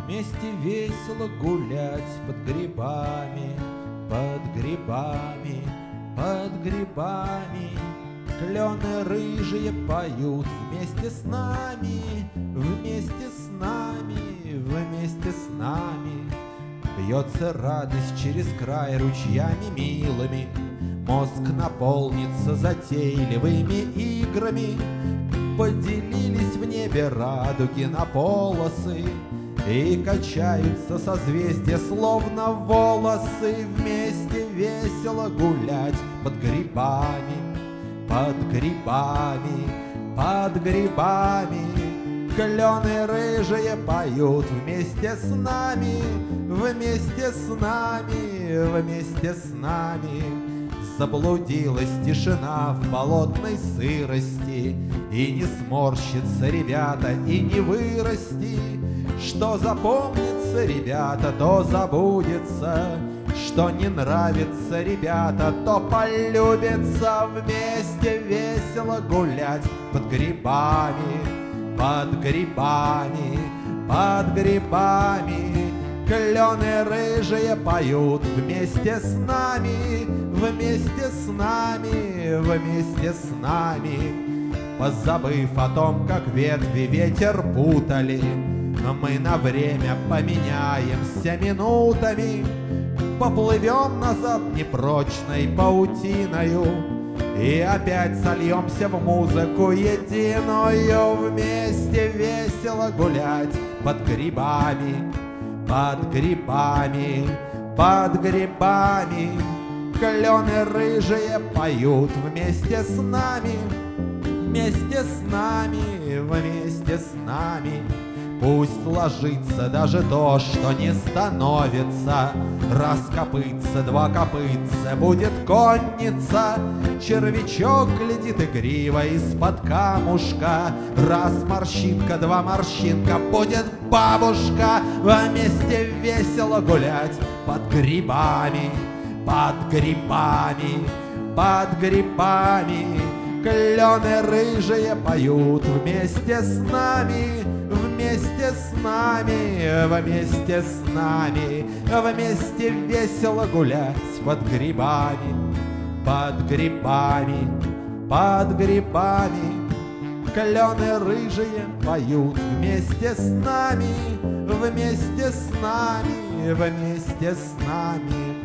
Вместе весело гулять под грибами, под грибами, под грибами. Клены рыжие поют вместе с нами, вместе с нами, вместе с нами. Бьется радость через край ручьями милыми, мозг наполнится затейливыми играми. Поделились в небе радуги на полосы, и качаются созвездия, словно волосы. Вместе весело гулять под грибами, под грибами, под грибами. Клены рыжие поют вместе с нами, вместе с нами, вместе с нами. Заблудилась тишина в болотной сырости, и не сморщится, ребята, и не вырасти. Что запомнится, ребята, то забудется, что не нравится, ребята, то полюбится. Вместе весело гулять под грибами, под грибами, под грибами. Клены рыжие поют вместе с нами, вместе с нами, вместе с нами. Позабыв о том, как ветви ветер путали, мы на время поменяемся минутами. Поплывем назад непрочной паутиною и опять сольемся в музыку единую. Вместе весело гулять под грибами, под грибами, под грибами. Клены рыжие поют вместе с нами, вместе с нами, вместе с нами. Пусть ложится даже то, что не становится. Раз копытца, два копытца, будет конница. Червячок глядит игриво из-под камушка. Раз морщинка, два морщинка, будет бабушка. Вместе весело гулять под грибами, под грибами, под грибами. Клены рыжие поют вместе с нами, вместе с нами, вместе с нами. Вместе весело гулять под грибами, под грибами, под грибами. Клены рыжие поют вместе с нами, вместе с нами, вместе с нами.